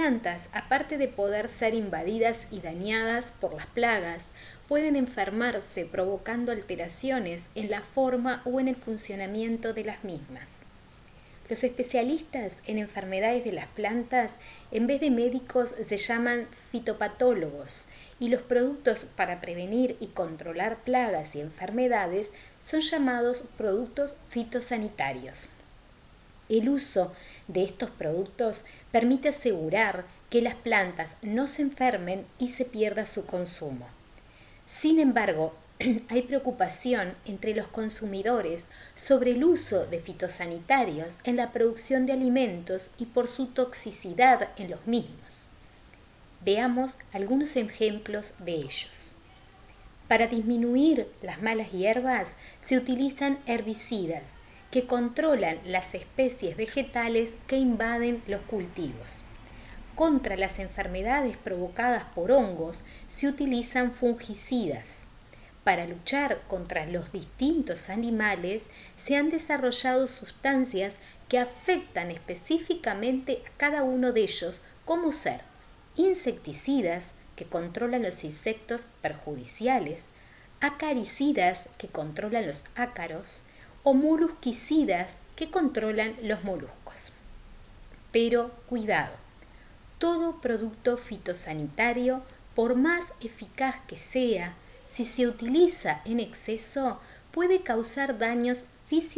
plantas, aparte de poder ser invadidas y dañadas por las plagas, pueden enfermarse provocando alteraciones en la forma o en el funcionamiento de las mismas. Los especialistas en enfermedades de las plantas, en vez de médicos, se llaman fitopatólogos, y los productos para prevenir y controlar plagas y enfermedades son llamados productos fitosanitarios. El uso de estos productos permite asegurar que las plantas no se enfermen y se pierda su consumo. Sin embargo, hay preocupación entre los consumidores sobre el uso de fitosanitarios en la producción de alimentos y por su toxicidad en los mismos. Veamos algunos ejemplos de ellos. Para disminuir las malas hierbas se utilizan herbicidas que controlan las especies vegetales que invaden los cultivos. Contra las enfermedades provocadas por hongos se utilizan fungicidas. Para luchar contra los distintos animales se han desarrollado sustancias que afectan específicamente a cada uno de ellos, como ser insecticidas que controlan los insectos perjudiciales, acaricidas que controlan los ácaros o molusquicidas que controlan los moluscos. Pero cuidado, todo producto fitosanitario, por más eficaz que sea, si se utiliza en exceso, puede causar daños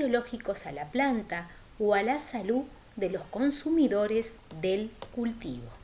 fisiológicos a la planta o a la salud de los consumidores del cultivo.